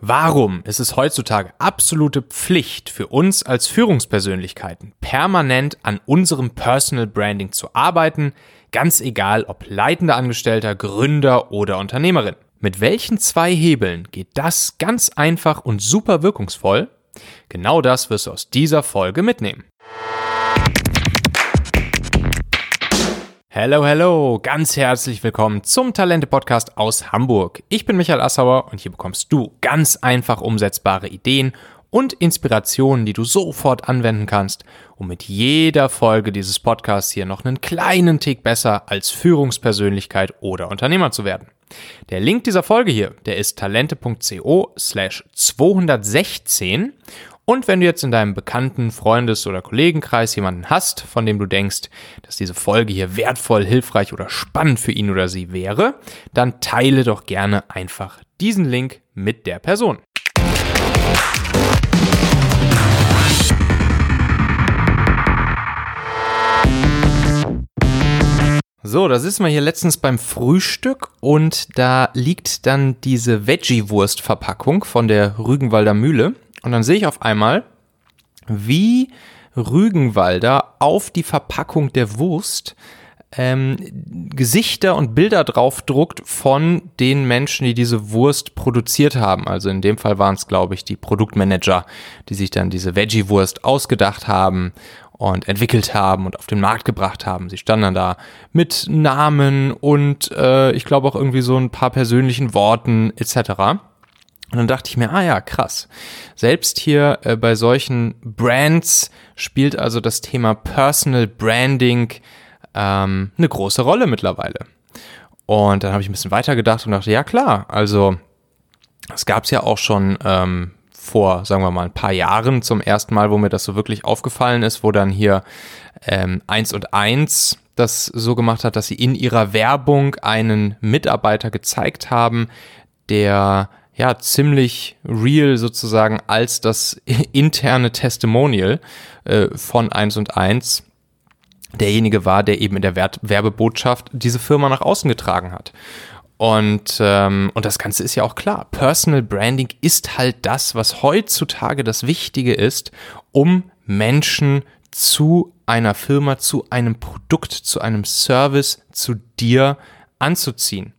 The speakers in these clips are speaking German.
Warum ist es heutzutage absolute Pflicht für uns als Führungspersönlichkeiten, permanent an unserem Personal Branding zu arbeiten, ganz egal ob leitender Angestellter, Gründer oder Unternehmerin? Mit welchen 2 Hebeln geht das ganz einfach und super wirkungsvoll? Genau das wirst du aus dieser Folge mitnehmen. Hello, ganz herzlich willkommen zum Talente-Podcast aus Hamburg. Ich bin Michael Assauer und hier bekommst du ganz einfach umsetzbare Ideen und Inspirationen, die du sofort anwenden kannst, um mit jeder Folge dieses Podcasts hier noch einen kleinen Tick besser als Führungspersönlichkeit oder Unternehmer zu werden. Der Link dieser Folge hier, der ist talente.co/216. Und wenn du jetzt in deinem bekannten Freundes- oder Kollegenkreis jemanden hast, von dem du denkst, dass diese Folge hier wertvoll, hilfreich oder spannend für ihn oder sie wäre, dann teile doch gerne einfach diesen Link mit der Person. So, da sitzen wir hier letztens beim Frühstück und da liegt dann diese Veggie-Wurst-Verpackung von der Rügenwalder Mühle. Und dann sehe ich auf einmal, wie Rügenwalder auf die Verpackung der Wurst Gesichter und Bilder draufdruckt von den Menschen, die diese Wurst produziert haben. Also in dem Fall waren es, glaube ich, die Produktmanager, die sich dann diese Veggie-Wurst ausgedacht haben und entwickelt haben und auf den Markt gebracht haben. Sie standen dann da mit Namen und ich glaube auch irgendwie so ein paar persönlichen Worten etc. Und dann dachte ich mir, ja, krass. Selbst hier bei solchen Brands spielt also das Thema Personal Branding eine große Rolle mittlerweile. Und dann habe ich ein bisschen weitergedacht und dachte, ja klar, also es gab es ja auch schon vor, sagen wir mal, ein paar Jahren zum ersten Mal, wo mir das so wirklich aufgefallen ist, wo dann hier 1&1 das so gemacht hat, dass sie in ihrer Werbung einen Mitarbeiter gezeigt haben, der ja ziemlich real sozusagen als das interne Testimonial von 1&1 derjenige war, der eben in der Werbebotschaft diese Firma nach außen getragen hat. Und das Ganze ist ja auch klar. Personal Branding ist halt das, was heutzutage das Wichtige ist, um Menschen zu einer Firma, zu einem Produkt, zu einem Service, zu dir anzuziehen.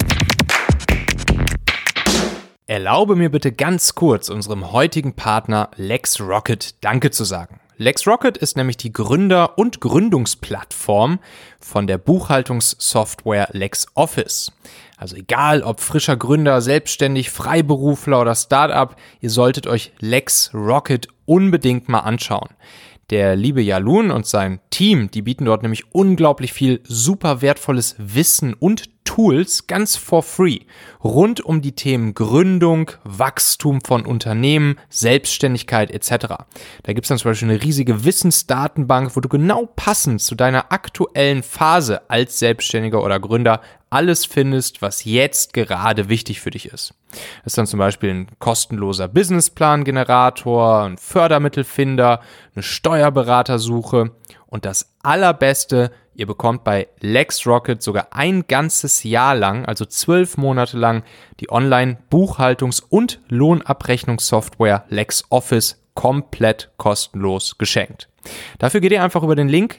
Erlaube mir bitte ganz kurz unserem heutigen Partner LexRocket Danke zu sagen. LexRocket ist nämlich die Gründer- und Gründungsplattform von der Buchhaltungssoftware LexOffice. Also egal ob frischer Gründer, selbstständig, Freiberufler oder Startup, ihr solltet euch LexRocket unbedingt mal anschauen. Der liebe Jalun und sein Team, die bieten dort nämlich unglaublich viel super wertvolles Wissen und Tools ganz for free rund um die Themen Gründung, Wachstum von Unternehmen, Selbstständigkeit etc. Da gibt es dann zum Beispiel eine riesige Wissensdatenbank, wo du genau passend zu deiner aktuellen Phase als Selbstständiger oder Gründer alles findest, was jetzt gerade wichtig für dich ist. Das ist dann zum Beispiel ein kostenloser Businessplan-Generator, ein Fördermittelfinder, eine Steuerberatersuche und das Allerbeste, ihr bekommt bei LexRocket sogar ein ganzes Jahr lang, also 12 Monate lang, die Online-Buchhaltungs- und Lohnabrechnungssoftware LexOffice komplett kostenlos geschenkt. Dafür geht ihr einfach über den Link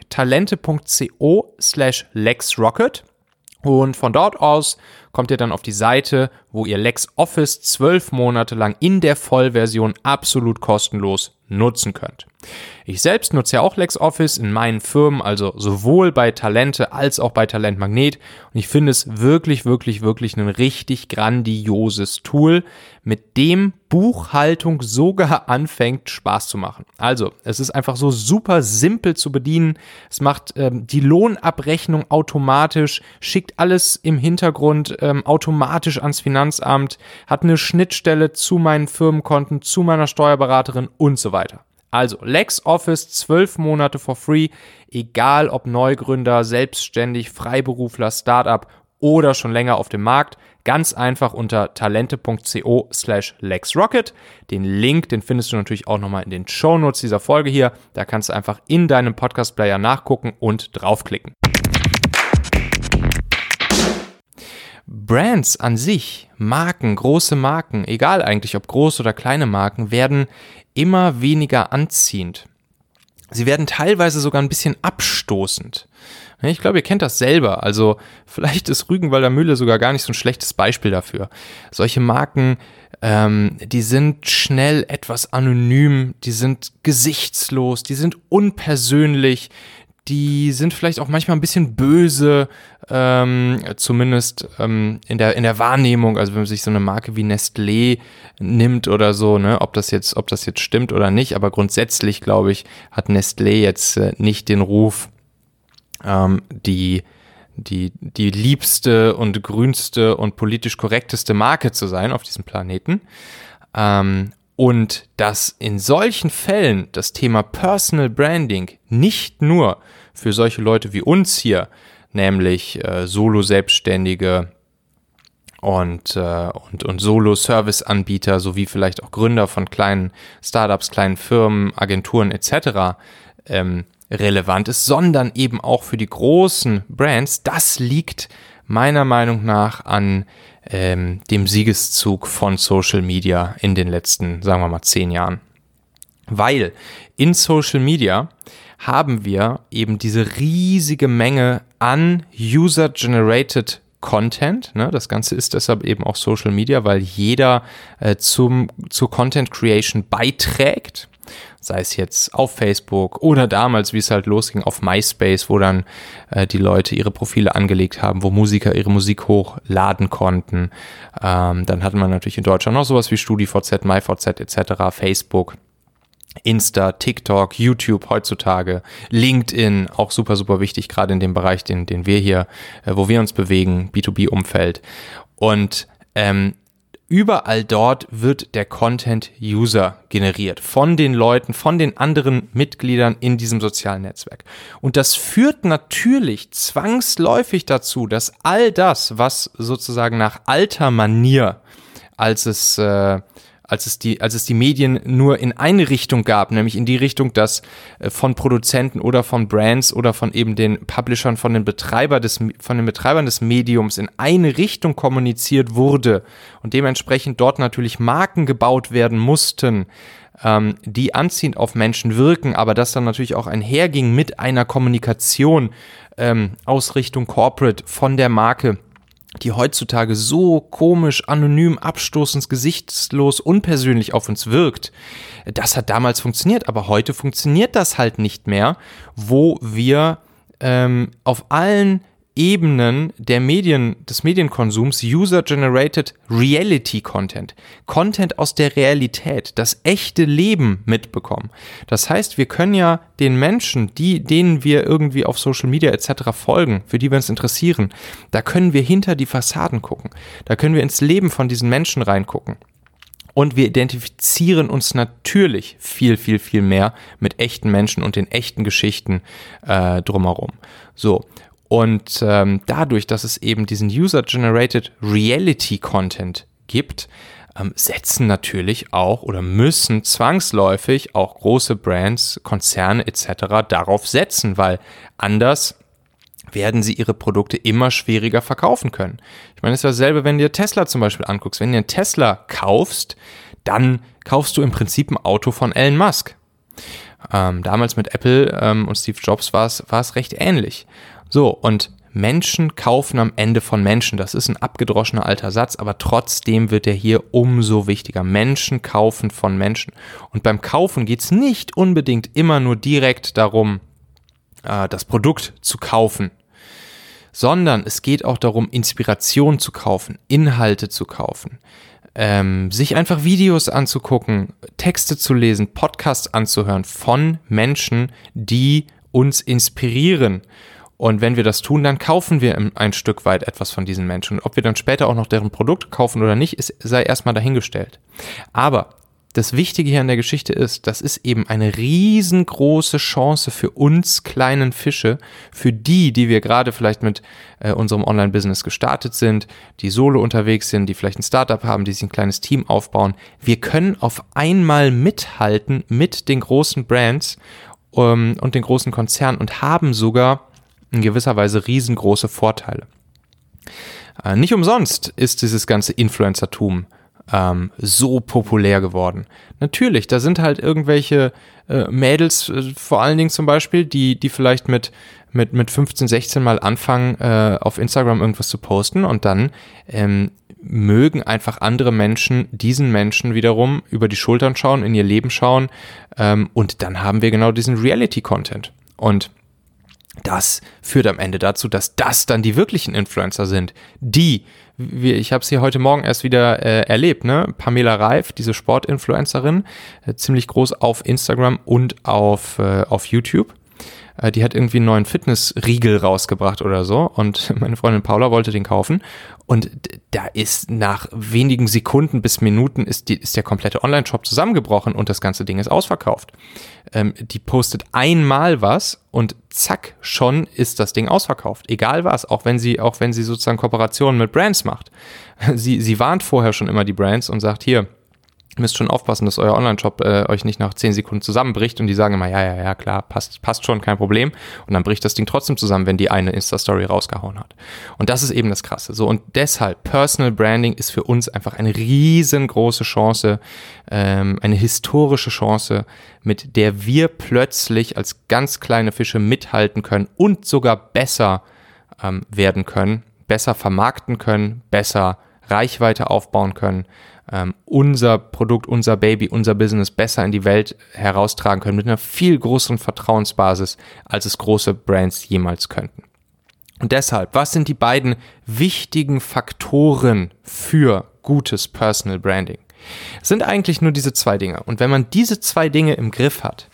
talente.co/LexRocket. Und von dort aus kommt ihr dann auf die Seite, wo ihr LexOffice 12 Monate lang in der Vollversion absolut kostenlos nutzen könnt. Ich selbst nutze ja auch LexOffice in meinen Firmen, also sowohl bei Talente als auch bei Talent Magnet. Und ich finde es wirklich ein richtig grandioses Tool, mit dem Buchhaltung sogar anfängt Spaß zu machen. Also, es ist einfach so super simpel zu bedienen. Es macht die Lohnabrechnung automatisch, schickt alles im Hintergrund automatisch ans Finanzamt, hat eine Schnittstelle zu meinen Firmenkonten, zu meiner Steuerberaterin und so weiter. Also LexOffice 12 Monate for free, egal ob Neugründer, selbstständig, Freiberufler, Startup oder schon länger auf dem Markt. Ganz einfach unter talente.co/LexRocket. Den Link, den findest du natürlich auch nochmal in den Shownotes dieser Folge hier. Da kannst du einfach in deinem Podcast-Player nachgucken und draufklicken. Brands an sich, Marken, große Marken, egal eigentlich ob groß oder kleine Marken, werden immer weniger anziehend. Sie werden teilweise sogar ein bisschen abstoßend. Ich glaube, ihr kennt das selber. Also vielleicht ist Rügenwalder Mühle sogar gar nicht so ein schlechtes Beispiel dafür. Solche Marken, die sind schnell etwas anonym, die sind gesichtslos, die sind unpersönlich, die sind vielleicht auch manchmal ein bisschen böse, zumindest in der Wahrnehmung. Also wenn man sich so eine Marke wie Nestlé nimmt oder so, ne, ob das jetzt stimmt oder nicht, aber grundsätzlich, glaube ich, hat Nestlé jetzt nicht den Ruf, die liebste und grünste und politisch korrekteste Marke zu sein auf diesem Planeten. Und dass in solchen Fällen das Thema Personal Branding nicht nur für solche Leute wie uns hier, nämlich Solo-Selbstständige und Solo-Service-Anbieter sowie vielleicht auch Gründer von kleinen Startups, kleinen Firmen, Agenturen etc. Relevant ist, sondern eben auch für die großen Brands. Das liegt meiner Meinung nach an dem Siegeszug von Social Media in den letzten, sagen wir mal, 10 Jahren. Weil in Social Media haben wir eben diese riesige Menge an User-Generated Content. Ne? Das Ganze ist deshalb eben auch Social Media, weil jeder zur Content Creation beiträgt. Sei es jetzt auf Facebook oder damals, wie es halt losging, auf MySpace, wo dann die Leute ihre Profile angelegt haben, wo Musiker ihre Musik hochladen konnten. Dann hatten wir natürlich in Deutschland noch sowas wie StudiVZ, MyVZ etc., Facebook, Insta, TikTok, YouTube heutzutage, LinkedIn, auch super, super wichtig, gerade in dem Bereich, den wir hier, wo wir uns bewegen, B2B-Umfeld. Und überall dort wird der Content-User generiert von den Leuten, von den anderen Mitgliedern in diesem sozialen Netzwerk. Und das führt natürlich zwangsläufig dazu, dass all das, was sozusagen nach alter Manier, als es die Medien nur in eine Richtung gab, nämlich in die Richtung, dass von Produzenten oder von Brands oder von eben den Publishern, von den Betreibern des Mediums in eine Richtung kommuniziert wurde und dementsprechend dort natürlich Marken gebaut werden mussten, die anziehend auf Menschen wirken, aber das dann natürlich auch einherging mit einer Kommunikation aus Richtung Corporate von der Marke, die heutzutage so komisch, anonym, abstoßend, gesichtslos, unpersönlich auf uns wirkt. Das hat damals funktioniert, aber heute funktioniert das halt nicht mehr, wo wir auf allen Ebenen des Medienkonsums User-Generated Reality-Content, Content aus der Realität, das echte Leben mitbekommen. Das heißt, wir können ja den Menschen, denen wir irgendwie auf Social Media etc. folgen, für die wir uns interessieren, da können wir hinter die Fassaden gucken. Da können wir ins Leben von diesen Menschen reingucken. Und wir identifizieren uns natürlich viel, viel, viel mehr mit echten Menschen und den echten Geschichten drumherum. So. Und dadurch, dass es eben diesen User-Generated Reality-Content gibt, setzen natürlich auch oder müssen zwangsläufig auch große Brands, Konzerne etc. darauf setzen, weil anders werden sie ihre Produkte immer schwieriger verkaufen können. Ich meine, es ist dasselbe, wenn du dir Tesla zum Beispiel anguckst. Wenn du einen Tesla kaufst, dann kaufst du im Prinzip ein Auto von Elon Musk. Damals mit Apple und Steve Jobs war es recht ähnlich. So, und Menschen kaufen am Ende von Menschen. Das ist ein abgedroschener alter Satz, aber trotzdem wird er hier umso wichtiger. Menschen kaufen von Menschen. Und beim Kaufen geht es nicht unbedingt immer nur direkt darum, das Produkt zu kaufen, sondern es geht auch darum, Inspiration zu kaufen, Inhalte zu kaufen, sich einfach Videos anzugucken, Texte zu lesen, Podcasts anzuhören von Menschen, die uns inspirieren. Und wenn wir das tun, dann kaufen wir ein Stück weit etwas von diesen Menschen. Und ob wir dann später auch noch deren Produkte kaufen oder nicht, sei erstmal dahingestellt. Aber das Wichtige hier an der Geschichte ist, das ist eben eine riesengroße Chance für uns kleinen Fische, für die wir gerade vielleicht mit unserem Online-Business gestartet sind, die solo unterwegs sind, die vielleicht ein Startup haben, die sich ein kleines Team aufbauen. Wir können auf einmal mithalten mit den großen Brands und den großen Konzernen und haben sogar in gewisser Weise riesengroße Vorteile. Nicht umsonst ist dieses ganze Influencertum so populär geworden. Natürlich, da sind halt irgendwelche Mädels, vor allen Dingen zum Beispiel, die vielleicht mit 15, 16 mal anfangen, auf Instagram irgendwas zu posten und dann mögen einfach andere Menschen diesen Menschen wiederum über die Schultern schauen, in ihr Leben schauen und dann haben wir genau diesen Reality-Content. Und das führt am Ende dazu, dass das dann die wirklichen Influencer sind, ich habe es hier heute Morgen erst wieder erlebt, ne? Pamela Reif, diese Sportinfluencerin, ziemlich groß auf Instagram und auf YouTube. Die hat irgendwie einen neuen Fitnessriegel rausgebracht oder so und meine Freundin Paula wollte den kaufen und da ist nach wenigen Sekunden bis Minuten ist der komplette Online-Shop zusammengebrochen und das ganze Ding ist ausverkauft. Die postet einmal was und zack, schon ist das Ding ausverkauft. Egal was, auch wenn sie sozusagen Kooperationen mit Brands macht. Sie warnt vorher schon immer die Brands und sagt, hier, ihr müsst schon aufpassen, dass euer Online-Shop euch nicht nach 10 Sekunden zusammenbricht und die sagen immer, ja, klar, passt schon, kein Problem. Und dann bricht das Ding trotzdem zusammen, wenn die eine Insta-Story rausgehauen hat. Und das ist eben das Krasse. So, und deshalb, Personal Branding ist für uns einfach eine riesengroße Chance, eine historische Chance, mit der wir plötzlich als ganz kleine Fische mithalten können und sogar besser werden können, besser vermarkten können, besser Reichweite aufbauen können, unser Produkt, unser Baby, unser Business besser in die Welt heraustragen können mit einer viel größeren Vertrauensbasis, als es große Brands jemals könnten. Und deshalb, was sind die beiden wichtigen Faktoren für gutes Personal Branding? Es sind eigentlich nur diese 2 Dinge. Und wenn man diese 2 Dinge im Griff hat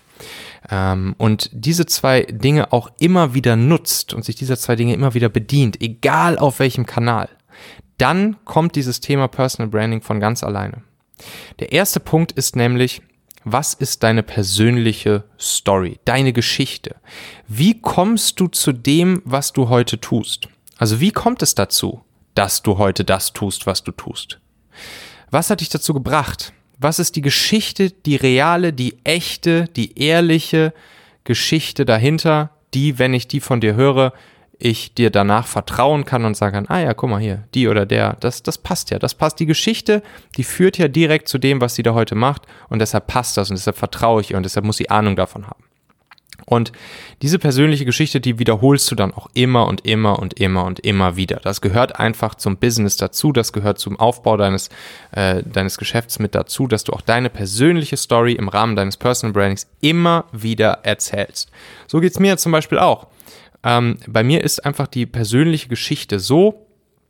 und diese 2 Dinge auch immer wieder nutzt und sich dieser 2 Dinge immer wieder bedient, egal auf welchem Kanal, dann kommt dieses Thema Personal Branding von ganz alleine. Der erste Punkt ist nämlich, was ist deine persönliche Story, deine Geschichte? Wie kommst du zu dem, was du heute tust? Also wie kommt es dazu, dass du heute das tust, was du tust? Was hat dich dazu gebracht? Was ist die Geschichte, die reale, die echte, die ehrliche Geschichte dahinter, die, wenn ich die von dir höre, ich dir danach vertrauen kann und sagen kann, ja, guck mal hier, die oder der, das passt ja, das passt. Die Geschichte, die führt ja direkt zu dem, was sie da heute macht und deshalb passt das und deshalb vertraue ich ihr und deshalb muss sie Ahnung davon haben. Und diese persönliche Geschichte, die wiederholst du dann auch immer und immer und immer und immer wieder. Das gehört einfach zum Business dazu, das gehört zum Aufbau deines Geschäfts mit dazu, dass du auch deine persönliche Story im Rahmen deines Personal Brandings immer wieder erzählst. So geht's mir zum Beispiel auch. Bei mir ist einfach die persönliche Geschichte so,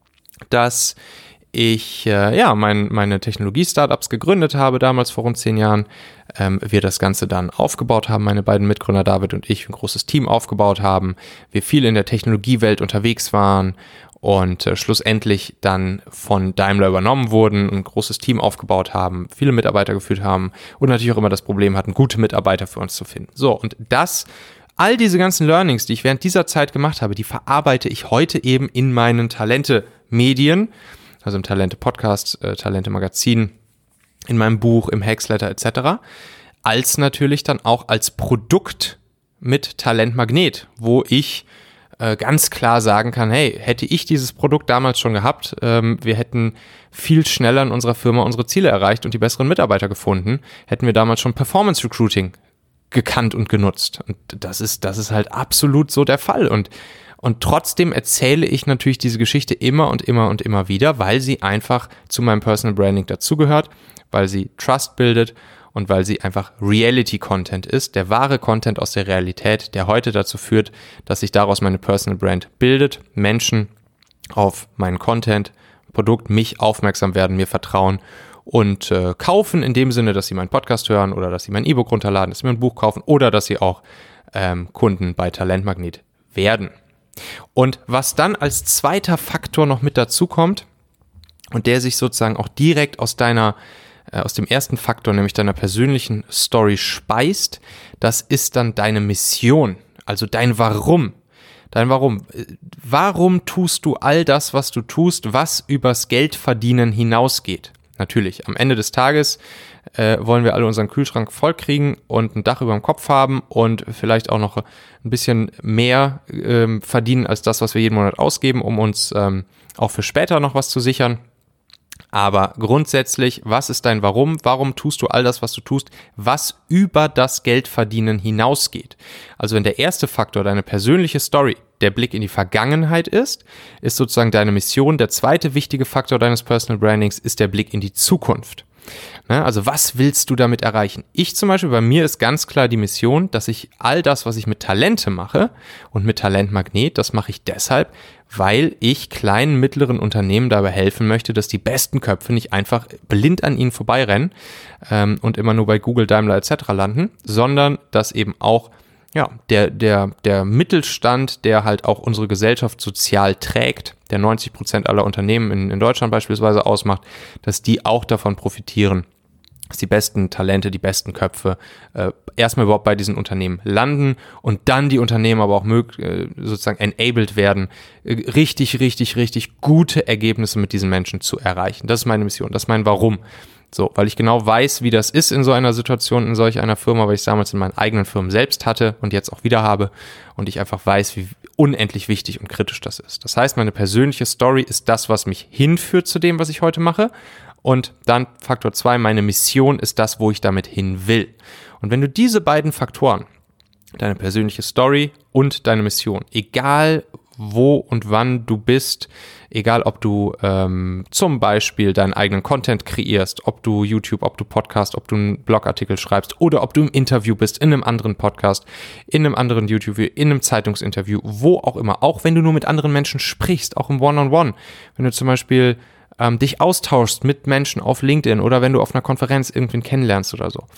dass ich meine Technologie-Startups gegründet habe, damals vor rund 10 Jahren. Wir das Ganze dann aufgebaut haben, meine beiden Mitgründer David und ich, ein großes Team aufgebaut haben. Wir viel in der Technologiewelt unterwegs waren und schlussendlich dann von Daimler übernommen wurden, ein großes Team aufgebaut haben, viele Mitarbeiter geführt haben und natürlich auch immer das Problem hatten, gute Mitarbeiter für uns zu finden. So, und all diese ganzen Learnings, die ich während dieser Zeit gemacht habe, die verarbeite ich heute eben in meinen Talente-Medien, also im Talente-Podcast, Talente-Magazin, in meinem Buch, im Hacksletter etc., als natürlich dann auch als Produkt mit Talentmagnet, wo ich ganz klar sagen kann, hey, hätte ich dieses Produkt damals schon gehabt, wir hätten viel schneller in unserer Firma unsere Ziele erreicht und die besseren Mitarbeiter gefunden, hätten wir damals schon Performance Recruiting gekannt und genutzt. Und das ist halt absolut so der Fall. Und trotzdem erzähle ich natürlich diese Geschichte immer und immer und immer wieder, weil sie einfach zu meinem Personal Branding dazugehört, weil sie Trust bildet und weil sie einfach Reality-Content ist, der wahre Content aus der Realität, der heute dazu führt, dass sich daraus meine Personal Brand bildet, Menschen auf meinen Content, Produkt, mich aufmerksam werden, mir vertrauen und kaufen in dem Sinne, dass sie meinen Podcast hören oder dass sie mein E-Book runterladen, dass sie mir ein Buch kaufen oder dass sie auch Kunden bei Talentmagnet werden. Und was dann als zweiter Faktor noch mit dazu kommt und der sich sozusagen auch direkt aus dem ersten Faktor, nämlich deiner persönlichen Story speist, das ist dann deine Mission, also dein Warum. Dein Warum. Warum tust du all das, was du tust, was übers Geldverdienen hinausgeht? Natürlich, am Ende des Tages wollen wir alle unseren Kühlschrank voll kriegen und ein Dach über dem Kopf haben und vielleicht auch noch ein bisschen mehr verdienen als das, was wir jeden Monat ausgeben, um uns auch für später noch was zu sichern. Aber grundsätzlich, was ist dein Warum? Warum tust du all das, was du tust, was über das Geldverdienen hinausgeht? Also wenn der erste Faktor, deine persönliche Story, der Blick in die Vergangenheit ist sozusagen deine Mission. Der zweite wichtige Faktor deines Personal Brandings ist der Blick in die Zukunft. Also was willst du damit erreichen? Ich zum Beispiel, bei mir ist ganz klar die Mission, dass ich all das, was ich mit Talente mache und mit Talentmagnet, das mache ich deshalb, weil ich kleinen, mittleren Unternehmen dabei helfen möchte, dass die besten Köpfe nicht einfach blind an ihnen vorbeirennen und immer nur bei Google, Daimler etc. landen, sondern dass eben auch der Mittelstand, der halt auch unsere Gesellschaft sozial trägt, der 90% aller Unternehmen in Deutschland beispielsweise ausmacht, dass die auch davon profitieren, dass die besten Talente, die besten Köpfe erstmal überhaupt bei diesen Unternehmen landen und dann die Unternehmen aber auch sozusagen enabled werden, richtig gute Ergebnisse mit diesen Menschen zu erreichen. Das ist meine Mission, das ist mein Warum. So, weil ich genau weiß, wie das ist in so einer Situation, in solch einer Firma, weil ich es damals in meinen eigenen Firmen selbst hatte und jetzt auch wieder habe und ich einfach weiß, wie unendlich wichtig und kritisch das ist. Das heißt, meine persönliche Story ist das, was mich hinführt zu dem, was ich heute mache. Und dann Faktor 2, meine Mission ist das, wo ich damit hin will. Und wenn du diese beiden Faktoren, deine persönliche Story und deine Mission, egal wo und wann du bist, egal ob du zum Beispiel deinen eigenen Content kreierst, ob du YouTube, ob du Podcast, ob du einen Blogartikel schreibst oder ob du im Interview bist, in einem anderen Podcast, in einem anderen YouTube, in einem Zeitungsinterview, wo auch immer, auch wenn du nur mit anderen Menschen sprichst, auch im One-on-One, wenn du zum Beispiel dich austauschst mit Menschen auf LinkedIn oder wenn du auf einer Konferenz irgendwen kennenlernst oder so.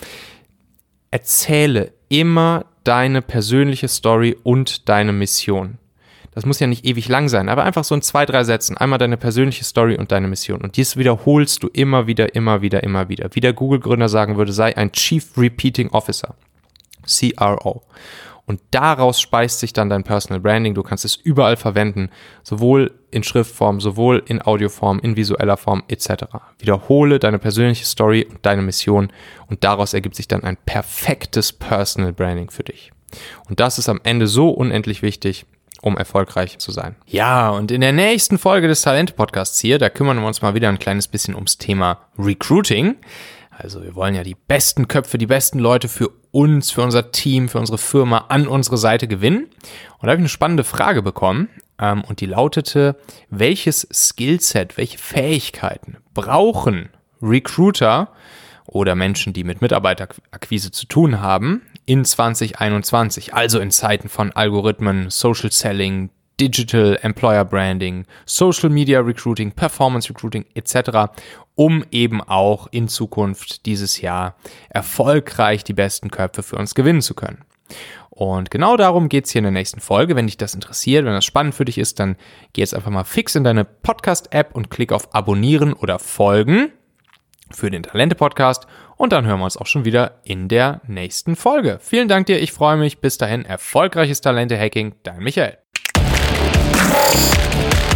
Erzähle immer deine persönliche Story und deine Mission. Das muss ja nicht ewig lang sein, aber einfach so in 2-3 Sätzen. Einmal deine persönliche Story und deine Mission. Und dies wiederholst du immer wieder. Wie der Google-Gründer sagen würde, sei ein Chief Repeating Officer. CRO. Und daraus speist sich dann dein Personal Branding. Du kannst es überall verwenden, sowohl in Schriftform, sowohl in Audioform, in visueller Form etc. Wiederhole deine persönliche Story und deine Mission und daraus ergibt sich dann ein perfektes Personal Branding für dich. Und das ist am Ende so unendlich wichtig, um erfolgreich zu sein. Ja, und in der nächsten Folge des Talente-Podcasts hier, da kümmern wir uns mal wieder ein kleines bisschen ums Thema Recruiting. Also wir wollen ja die besten Köpfe, die besten Leute für uns, für unser Team, für unsere Firma an unsere Seite gewinnen. Und da habe ich eine spannende Frage bekommen und die lautete, welches Skillset, welche Fähigkeiten brauchen Recruiter oder Menschen, die mit Mitarbeiterakquise zu tun haben, in 2021, also in Zeiten von Algorithmen, Social Selling, Digital Employer Branding, Social Media Recruiting, Performance Recruiting etc., um eben auch in Zukunft dieses Jahr erfolgreich die besten Köpfe für uns gewinnen zu können. Und genau darum geht es hier in der nächsten Folge. Wenn dich das interessiert, wenn das spannend für dich ist, dann geh jetzt einfach mal fix in deine Podcast-App und klick auf Abonnieren oder Folgen für den Talente-Podcast und dann hören wir uns auch schon wieder in der nächsten Folge. Vielen Dank dir, ich freue mich. Bis dahin, erfolgreiches Talente-Hacking, dein Michael.